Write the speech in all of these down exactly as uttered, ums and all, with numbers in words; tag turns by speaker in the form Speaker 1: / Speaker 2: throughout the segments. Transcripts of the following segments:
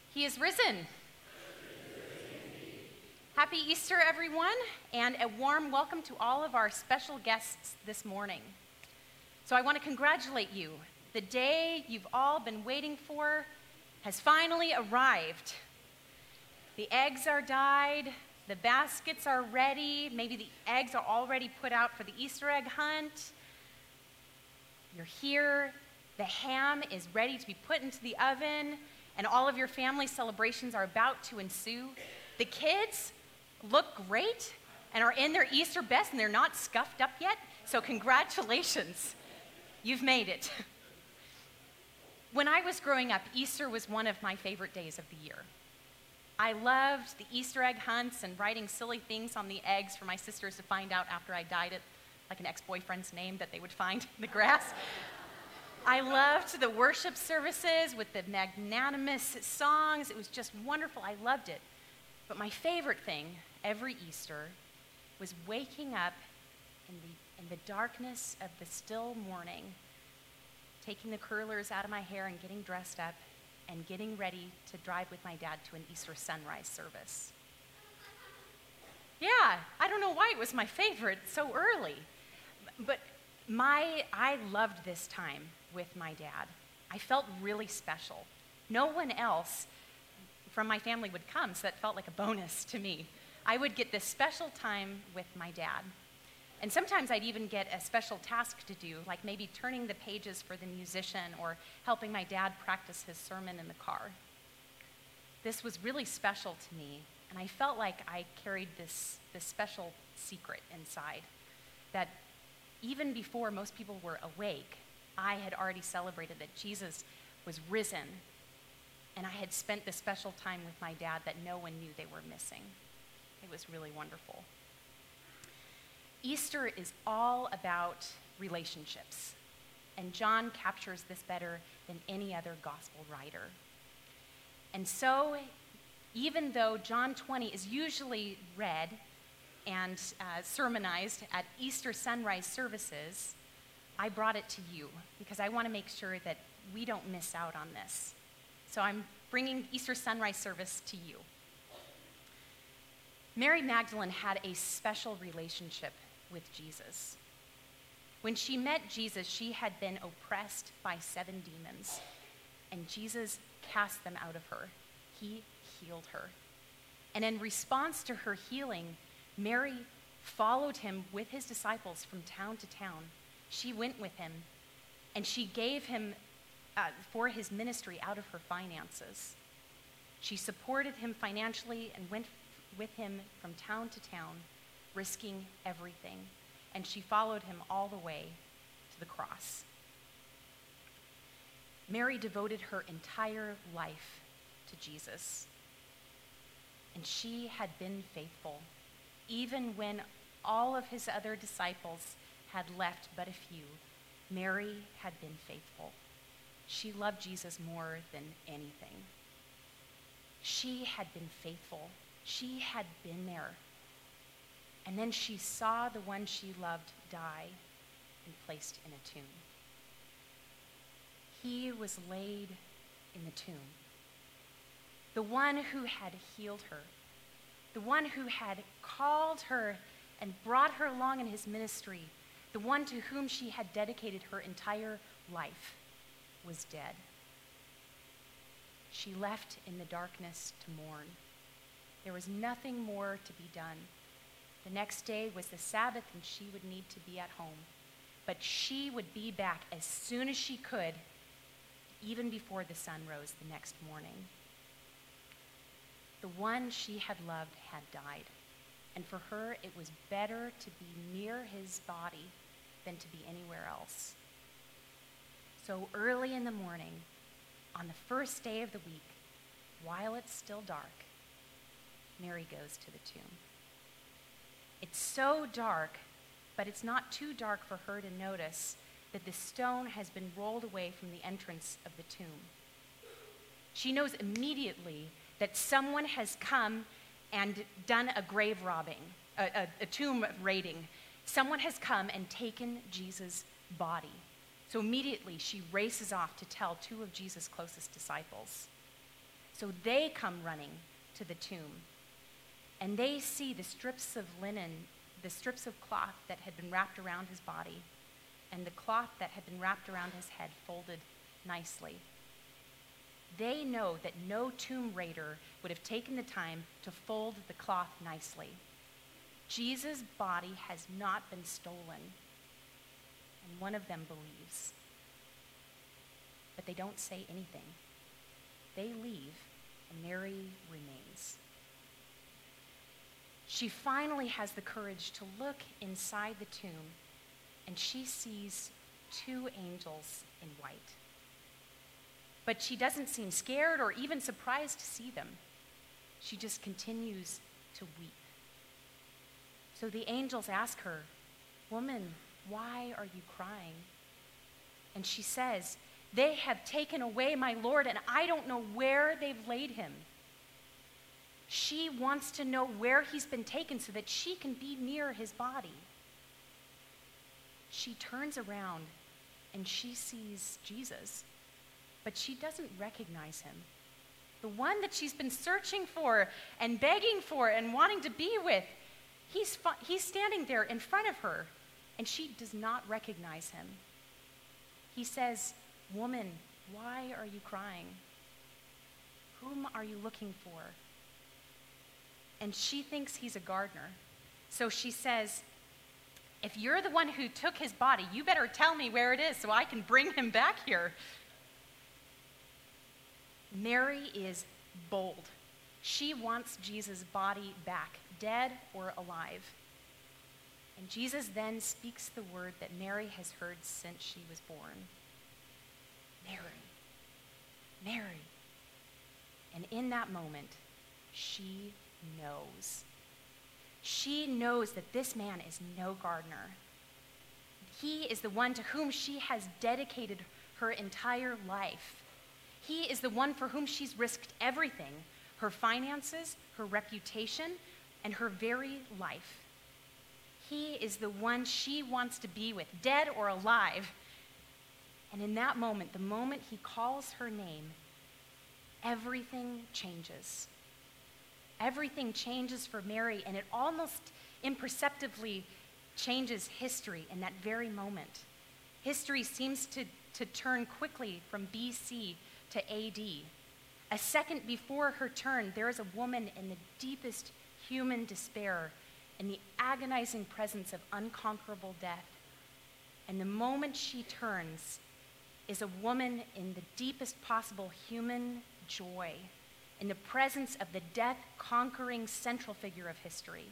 Speaker 1: He is risen. Happy Easter, everyone, and a warm welcome to all of our special guests this morning. So I want to congratulate you. The day you've all been waiting for has finally arrived. The eggs are dyed, the baskets are ready, maybe the eggs are already put out for the Easter egg hunt. You're here, the ham is ready to be put into the oven, and all of your family celebrations are about to ensue. The kids look great and are in their Easter best, and they're not scuffed up yet, so congratulations. You've made it. When I was growing up, Easter was one of my favorite days of the year. I loved the Easter egg hunts and writing silly things on the eggs for my sisters to find out after I dyed it, like an ex-boyfriend's name that they would find in the grass. I loved the worship services with the magnanimous songs. It was just wonderful. I loved it. But my favorite thing every Easter was waking up in the, in the darkness of the still morning, taking the curlers out of my hair and getting dressed up and getting ready to drive with my dad to an Easter sunrise service. Yeah, I don't know why it was my favorite so early, but my I loved this time with my dad. I felt really special. No one else from my family would come, so that felt like a bonus to me. I would get this special time with my dad. And sometimes I'd even get a special task to do, like maybe turning the pages for the musician or helping my dad practice his sermon in the car. This was really special to me, and I felt like I carried this, this special secret inside, that even before most people were awake, I had already celebrated that Jesus was risen, and I had spent this special time with my dad that no one knew they were missing. It was really wonderful. Easter is all about relationships, and John captures this better than any other gospel writer. And so, even though John twenty is usually read and uh, sermonized at Easter sunrise services, I brought it to you because I want to make sure that we don't miss out on this. So I'm bringing Easter sunrise service to you. Mary Magdalene had a special relationship with Jesus. When she met Jesus, she had been oppressed by seven demons, and Jesus cast them out of her. He healed her. And in response to her healing, Mary followed him with his disciples from town to town. She went with him, and she gave him uh, for his ministry out of her finances. She supported him financially and went with him from town to town, risking everything. And she followed him all the way to the cross. Mary devoted her entire life to Jesus. And she had been faithful, even when all of his other disciples had left but a few. Mary had been faithful. She loved Jesus more than anything. She had been faithful. She had been there. And then she saw the one she loved die and placed in a tomb. He was laid in the tomb. The one who had healed her, the one who had called her and brought her along in his ministry, the one to whom she had dedicated her entire life, was dead. She left in the darkness to mourn. There was nothing more to be done. The next day was the Sabbath, and she would need to be at home. But she would be back as soon as she could, even before the sun rose the next morning. The one she had loved had died, and for her it was better to be near his body than to be anywhere else. So early in the morning, on the first day of the week, while it's still dark, Mary goes to the tomb. It's so dark, but it's not too dark for her to notice that the stone has been rolled away from the entrance of the tomb. She knows immediately that someone has come and done a grave robbing, a, a, a tomb raiding. Someone has come and taken Jesus' body. So immediately she races off to tell two of Jesus' closest disciples. So they come running to the tomb, and they see the strips of linen, the strips of cloth that had been wrapped around his body, and the cloth that had been wrapped around his head folded nicely. They know that no tomb raider would have taken the time to fold the cloth nicely. Jesus' body has not been stolen, and one of them believes. But they don't say anything. They leave, and Mary remains. She finally has the courage to look inside the tomb, and she sees two angels in white. But she doesn't seem scared or even surprised to see them. She just continues to weep. So the angels ask her, "Woman, why are you crying?" And she says, "They have taken away my Lord, and I don't know where they've laid him." She wants to know where he's been taken so that she can be near his body. She turns around and she sees Jesus, but she doesn't recognize him. The one that she's been searching for and begging for and wanting to be with, he's, fu- he's standing there in front of her, and she does not recognize him. He says, "Woman, why are you crying? Whom are you looking for?" And she thinks he's a gardener. So she says, "If you're the one who took his body, you better tell me where it is so I can bring him back here." Mary is bold. She wants Jesus' body back, dead or alive. And Jesus then speaks the word that Mary has heard since she was born. "Mary, Mary." And in that moment, she knows. She knows that this man is no gardener. He is the one to whom she has dedicated her entire life. He is the one for whom she's risked everything, her finances, her reputation, and her very life. He is the one she wants to be with, dead or alive. And in that moment, the moment he calls her name, everything changes. Everything changes for Mary, and it almost imperceptibly changes history in that very moment. History seems to, to turn quickly from B C to A D. A second before her turn, there is a woman in the deepest human despair, in the agonizing presence of unconquerable death. And the moment she turns is a woman in the deepest possible human joy, in the presence of the death-conquering central figure of history.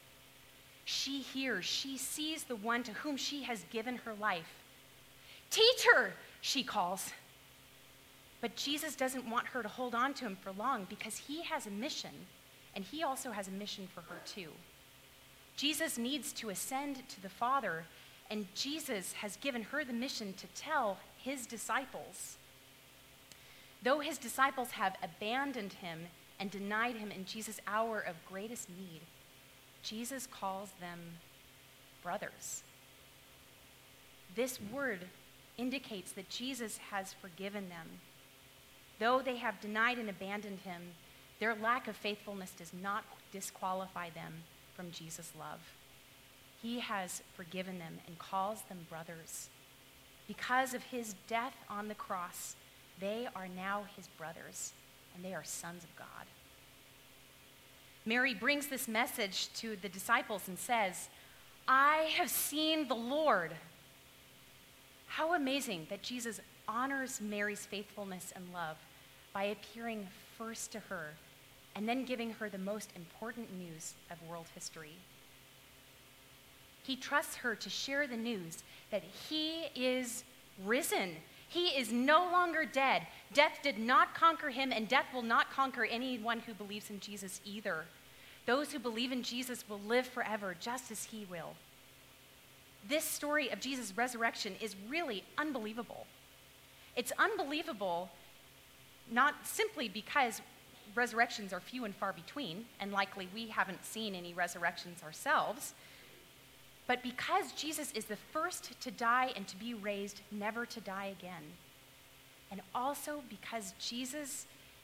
Speaker 1: She hears, she sees the one to whom she has given her life. "Teacher," she calls. But Jesus doesn't want her to hold on to him for long because he has a mission, and he also has a mission for her too. Jesus needs to ascend to the Father, and Jesus has given her the mission to tell his disciples. Though his disciples have abandoned him and denied him in Jesus' hour of greatest need, Jesus calls them brothers. This word indicates that Jesus has forgiven them. Though they have denied and abandoned him, their lack of faithfulness does not disqualify them from Jesus' love. He has forgiven them and calls them brothers. Because of his death on the cross, they are now his brothers, and they are sons of God. Mary brings this message to the disciples and says, "I have seen the Lord." How amazing that Jesus honors Mary's faithfulness and love by appearing first to her and then giving her the most important news of world history. He trusts her to share the news that he is risen. He is no longer dead. Death did not conquer him, and death will not conquer anyone who believes in Jesus either. Those who believe in Jesus will live forever, just as he will. This story of Jesus' resurrection is really unbelievable. It's unbelievable not simply because resurrections are few and far between, and likely we haven't seen any resurrections ourselves, but because Jesus is the first to die and to be raised, never to die again. And also because Jesus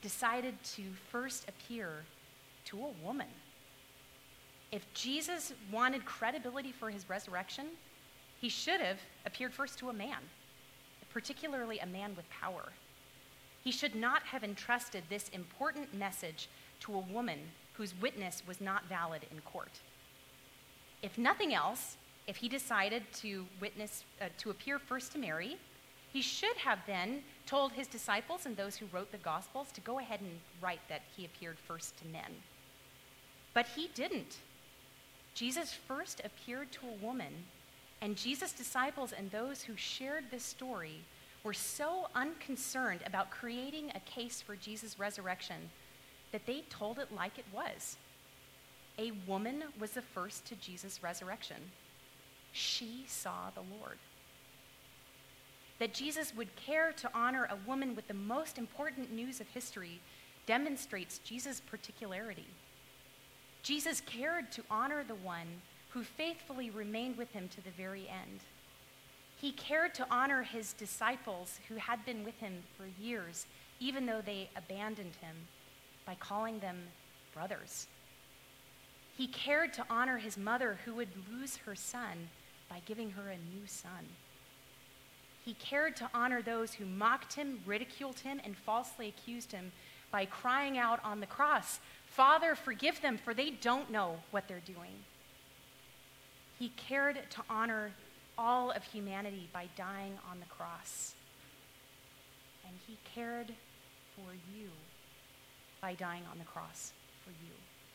Speaker 1: decided to first appear to a woman. If Jesus wanted credibility for his resurrection, he should have appeared first to a man, particularly a man with power. He should not have entrusted this important message to a woman whose witness was not valid in court. If nothing else, if he decided to witness, uh, to appear first to Mary, he should have then told his disciples and those who wrote the Gospels to go ahead and write that he appeared first to men. But he didn't. Jesus first appeared to a woman, and Jesus' disciples and those who shared this story were so unconcerned about creating a case for Jesus' resurrection that they told it like it was. A woman was the first to Jesus' resurrection. She saw the Lord. That Jesus would care to honor a woman with the most important news of history demonstrates Jesus' particularity. Jesus cared to honor the one who faithfully remained with him to the very end. He cared to honor his disciples who had been with him for years, even though they abandoned him, by calling them brothers. He cared to honor his mother who would lose her son by giving her a new son. He cared to honor those who mocked him, ridiculed him, and falsely accused him by crying out on the cross, "Father, forgive them, for they don't know what they're doing." He cared to honor all of humanity by dying on the cross. And he cared for you by dying on the cross for you.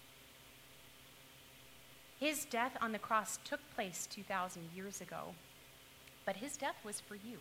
Speaker 1: His death on the cross took place two thousand years ago, but his death was for you.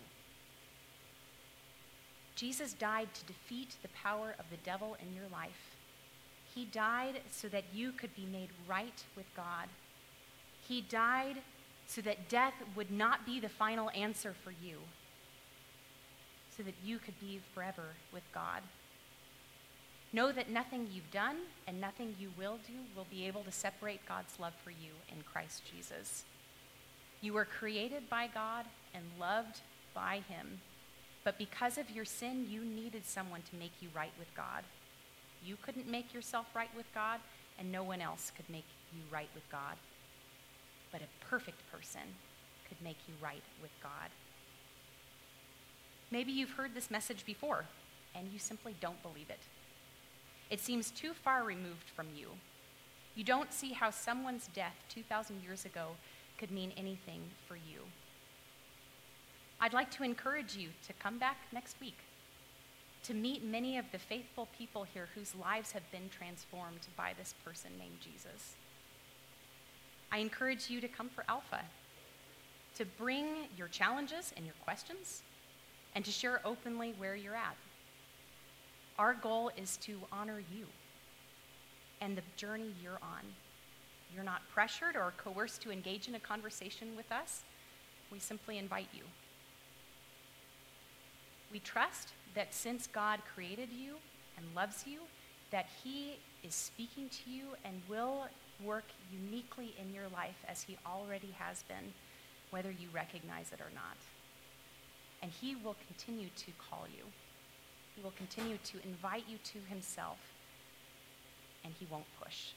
Speaker 1: Jesus died to defeat the power of the devil in your life. He died so that you could be made right with God. He died so that death would not be the final answer for you, so that you could be forever with God. Know that nothing you've done and nothing you will do will be able to separate God's love for you in Christ Jesus. You were created by God and loved by him, but because of your sin, you needed someone to make you right with God. You couldn't make yourself right with God, and no one else could make you right with God. But a perfect person could make you right with God. Maybe you've heard this message before, and you simply don't believe it. It seems too far removed from you. You don't see how someone's death two thousand years ago could mean anything for you. I'd like to encourage you to come back next week, to meet many of the faithful people here whose lives have been transformed by this person named Jesus. I encourage you to come for Alpha, to bring your challenges and your questions, and to share openly where you're at. Our goal is to honor you and the journey you're on. You're not pressured or coerced to engage in a conversation with us. We simply invite you. We trust that since God created you and loves you, that he is speaking to you and will work uniquely in your life as he already has been, whether you recognize it or not. And he will continue to call you. He will continue to invite you to himself, and he won't push.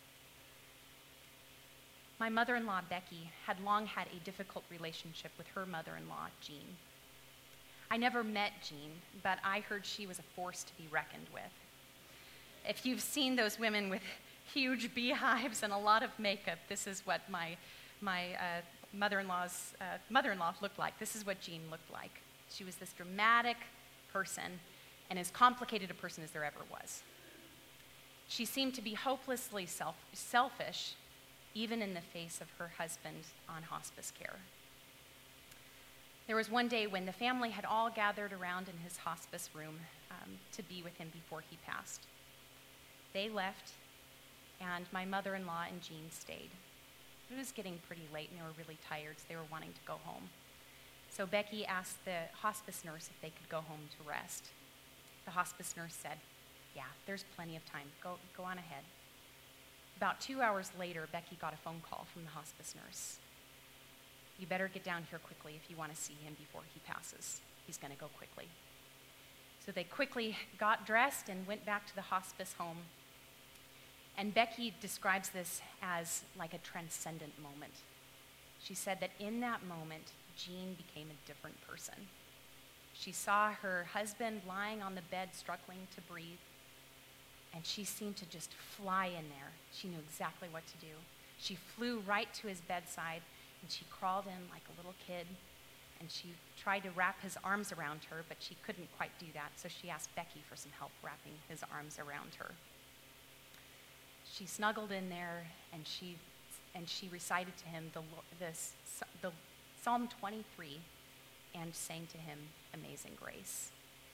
Speaker 1: My mother-in-law, Becky, had long had a difficult relationship with her mother-in-law, Jean. I never met Jean, but I heard she was a force to be reckoned with. If you've seen those women with huge beehives and a lot of makeup, this is what my, my uh, mother-in-law's uh, mother-in-law looked like. This is what Jean looked like. She was this dramatic person, and as complicated a person as there ever was. She seemed to be hopelessly self selfish, even in the face of her husband on hospice care. There was one day when the family had all gathered around in his hospice room um, to be with him before he passed. They left, and my mother-in-law and Jean stayed. It was getting pretty late, and they were really tired, so they were wanting to go home. So Becky asked the hospice nurse if they could go home to rest. The hospice nurse said, "Yeah, there's plenty of time. Go, go on ahead." About two hours later, Becky got a phone call from the hospice nurse. "You better get down here quickly if you want to see him before he passes. He's going to go quickly." So they quickly got dressed and went back to the hospice home. And Becky describes this as like a transcendent moment. She said that in that moment, Jean became a different person. She saw her husband lying on the bed, struggling to breathe, and she seemed to just fly in there. She knew exactly what to do. She flew right to his bedside, and she crawled in like a little kid, and she tried to wrap his arms around her, but she couldn't quite do that, so she asked Becky for some help wrapping his arms around her. She snuggled in there, and she and she recited to him the, this, the Psalm twenty-three and sang to him Amazing Grace.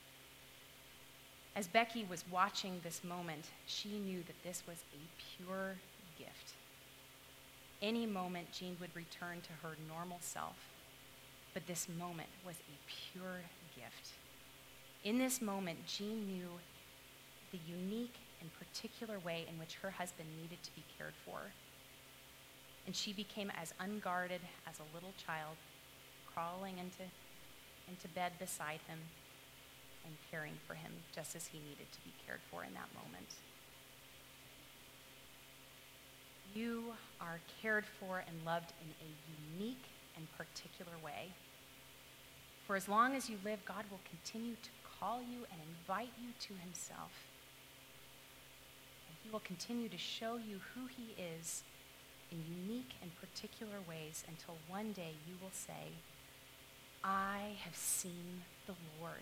Speaker 1: As Becky was watching this moment, she knew that this was a pure gift. Any moment, Jean would return to her normal self, but this moment was a pure gift. In this moment, Jean knew the unique and particular way in which her husband needed to be cared for. And she became as unguarded as a little child, crawling into, into bed beside him and caring for him just as he needed to be cared for in that moment. You are cared for and loved in a unique and particular way. For as long as you live, God will continue to call you and invite you to himself. And he will continue to show you who he is in unique and particular ways until one day you will say, I have seen the Lord.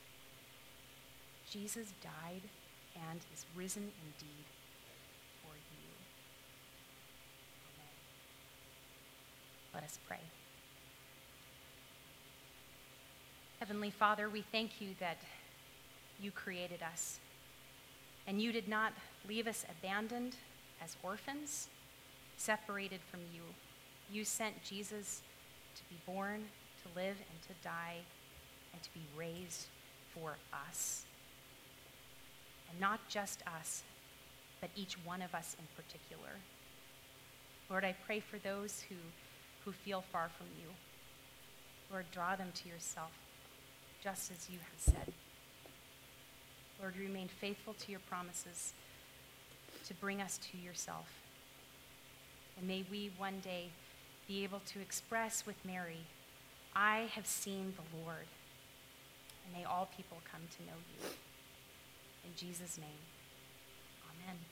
Speaker 1: Jesus died and is risen indeed for you. Amen. Let us pray. Heavenly Father, we thank you that you created us, and you did not leave us abandoned as orphans, separated from you. You sent Jesus to be born, to live, and to die, and to be raised for us. And not just us, but each one of us in particular. Lord, I pray for those who, who feel far from you. Lord, draw them to yourself, just as you have said. Lord, remain faithful to your promises to bring us to yourself. And may we one day be able to express with Mary, I have seen the Lord. And may all people come to know you. In Jesus' name, amen.